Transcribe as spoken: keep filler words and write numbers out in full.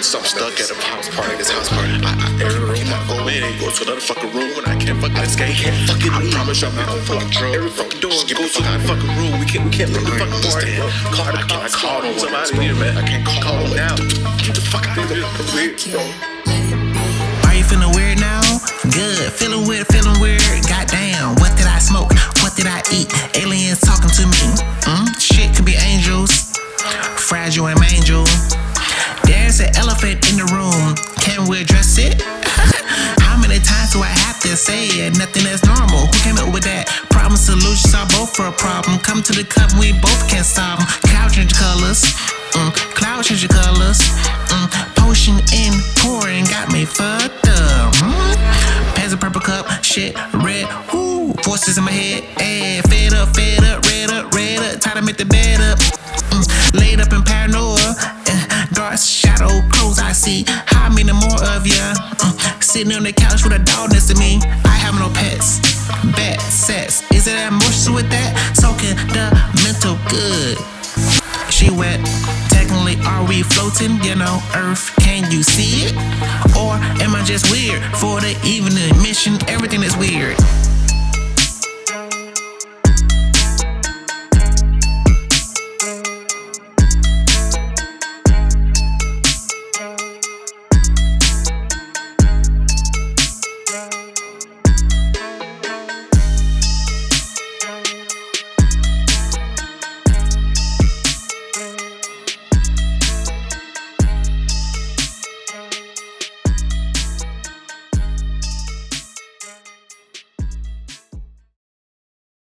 So I'm stuck at a house party, this house party. I, I every room I go in, and go to another fucking room, and I can't fucking escape. Can't fucking I leave. promise you I'm not on fucking drugs. Every fucking door, go to the fucking room. We can't, we can't leave the fucking party. Call the cops, call on somebody here, man. I can't call them now. Get the fuck out of here. Weird. Are you feeling weird now? Good. Feeling weird, feeling weird. Goddamn, what did I smoke? What did I eat? Aliens talking to me. Mm? Shit could be angels. Fragile and angel. There's an elephant in the room. Can we address it? How many times do I have to say it? Nothing is normal. Who came up with that? Problem solutions are both for a problem. Come to the cup and we both can solve them. Cloud change colors. Mm. Cloud change colors. Mm. Potion in pouring got me fucked up. Mm. Pants a purple cup. Shit red. Woo. Voices in my head. Ay, fed up, fed up, red up, red up. Time to make the bed up. Mm. Laid up in paranoia. Uh, dark shadow clothes I see. How many more of ya? Mm. Sitting on the couch with a dog next to me. I have no pets. Bad sex. Is it emotional with that? Soaking the mental good. She wet. Technically, are we floating? You know, Earth, can you see it? Or am I just weird? For the evening mission, everything is weird.